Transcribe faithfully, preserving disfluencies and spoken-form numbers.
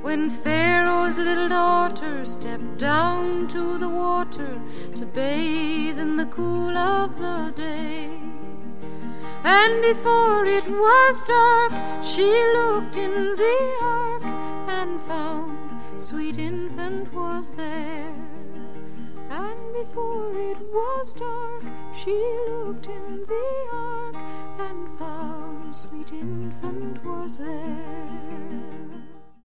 when Pharaoh's little daughter stepped down to the water to bathe in the cool of the day. And before it was dark, she looked in the ark and found sweet infant was there. And before it was dark, she looked in the ark and found sweet infant was there.